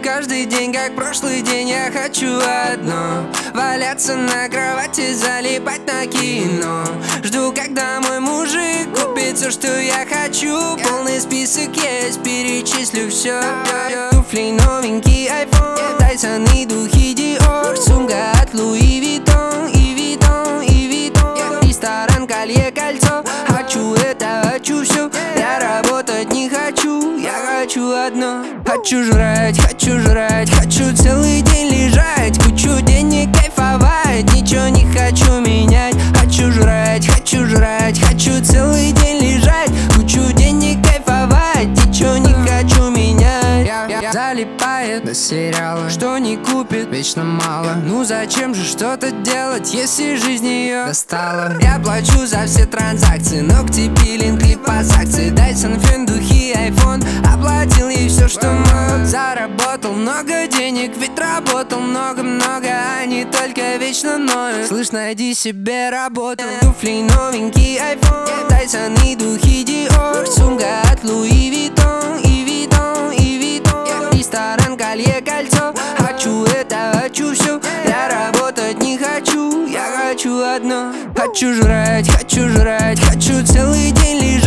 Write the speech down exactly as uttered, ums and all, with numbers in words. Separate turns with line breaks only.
Каждый день как прошлый день, я хочу одно: валяться на кровати, залипать на кино. Жду, когда мой мужик купит все, что я хочу. Полный список есть, перечислю все. Туфли новенький айфон, Тайсон и духи Диор. Сумка от Луи Виттон, и Виттон, и Виттон. Ресторан, колье, кольцо. Хочу это, хочу все. Я работать не хочу, я хочу одно. Хочу жрать, хочу жрать, хочу целый день лежать. Кучу денег кайфовать, ничего не хочу менять. Хочу жрать, хочу жрать, хочу целый день лежать. Кучу денег кайфовать, ничего не хочу менять. Залипает до сериала, что не купит, вечно мало. Ну зачем же что-то делать, если жизнь ее достала? Я плачу за все транзакции, ногти, пилинг, липосакции. Дайсон, фен, духи, айфон. Оплатил ей все, что мог. Заработал много денег, ведь работал много-много, а не только вечно ноют. Слышь, найди себе работу. Туфли новенький айфон, Тайсон и духи Диор. Сумка от Луи Виттон, и Виттон, и Виттон. Ресторан, колье, кольцо. Хочу это, хочу все. Я работать не хочу, я хочу одно. Хочу жрать, хочу жрать, хочу целый день лежать.